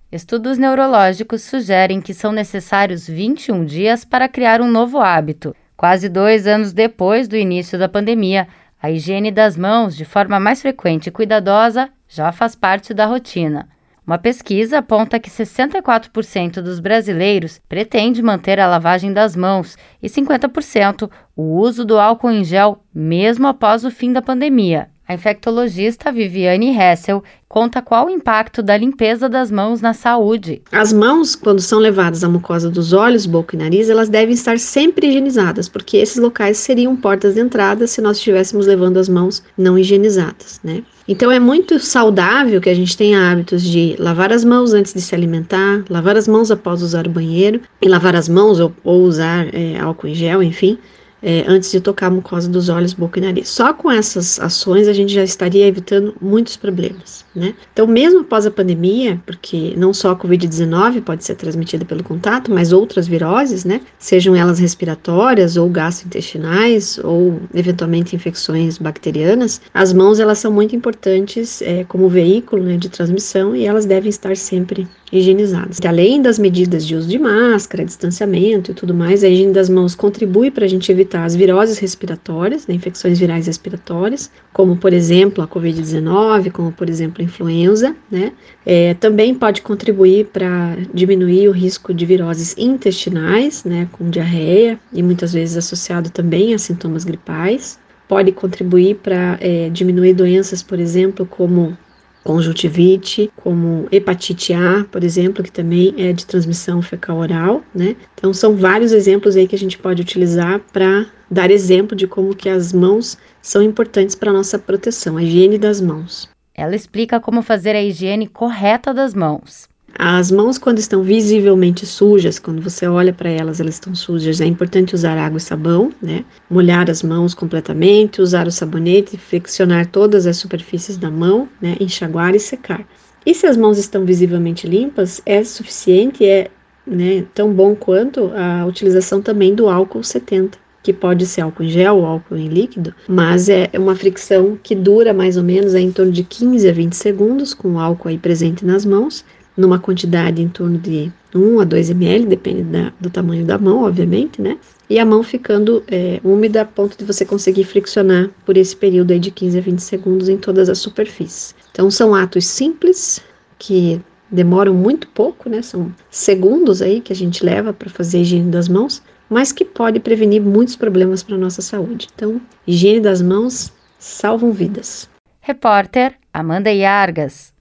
Estudos neurológicos sugerem que são necessários 21 dias para criar um novo hábito. Quase 2 anos depois do início da pandemia, a higiene das mãos, de forma mais frequente e cuidadosa, já faz parte da rotina. Uma pesquisa aponta que 64% dos brasileiros pretende manter a lavagem das mãos e 50% o uso do álcool em gel mesmo após o fim da pandemia. A infectologista Viviane Hessel conta qual o impacto da limpeza das mãos na saúde. As mãos, quando são levadas à mucosa dos olhos, boca e nariz, elas devem estar sempre higienizadas, porque esses locais seriam portas de entrada se nós estivéssemos levando as mãos não higienizadas, né? Então é muito saudável que a gente tenha hábitos de lavar as mãos antes de se alimentar, lavar as mãos após usar o banheiro, e lavar as mãos ou usar álcool em gel, enfim, antes de tocar a mucosa dos olhos, boca e nariz. Só com essas ações a gente já estaria evitando muitos problemas, né? Então, mesmo após a pandemia, porque não só a Covid-19 pode ser transmitida pelo contato, mas outras viroses, né? Sejam elas respiratórias ou gastrointestinais ou eventualmente infecções bacterianas, as mãos elas são muito importantes como veículo, né, de transmissão, e elas devem estar sempre higienizadas. Além das medidas de uso de máscara, distanciamento e tudo mais, a higiene das mãos contribui para a gente evitar as viroses respiratórias, né, infecções virais respiratórias, como por exemplo a Covid-19, como por exemplo a influenza, né? Também pode contribuir para diminuir o risco de viroses intestinais, né, com diarreia e muitas vezes associado também a sintomas gripais. Pode contribuir para diminuir doenças, por exemplo, como conjuntivite, como hepatite A, por exemplo, que também é de transmissão fecal-oral, né? Então, são vários exemplos aí que a gente pode utilizar para dar exemplo de como que as mãos são importantes para a nossa proteção, a higiene das mãos. Ela explica como fazer a higiene correta das mãos. As mãos, quando estão visivelmente sujas, quando você olha para elas, elas estão sujas, é importante usar água e sabão, né? Molhar as mãos completamente, usar o sabonete, flexionar todas as superfícies da mão, né? Enxaguar e secar. E se as mãos estão visivelmente limpas, é suficiente, né, tão bom quanto a utilização também do álcool 70, que pode ser álcool em gel ou álcool em líquido, mas é uma fricção que dura mais ou menos em torno de 15 a 20 segundos, com o álcool aí presente nas mãos, numa quantidade em torno de 1 a 2 ml, depende do tamanho da mão, obviamente, né? E a mão ficando úmida a ponto de você conseguir friccionar por esse período aí de 15 a 20 segundos em todas as superfícies. Então, são atos simples, que demoram muito pouco, né? São segundos aí que a gente leva para fazer a higiene das mãos, mas que pode prevenir muitos problemas para a nossa saúde. Então, higiene das mãos salvam vidas. Repórter Amanda Iargas.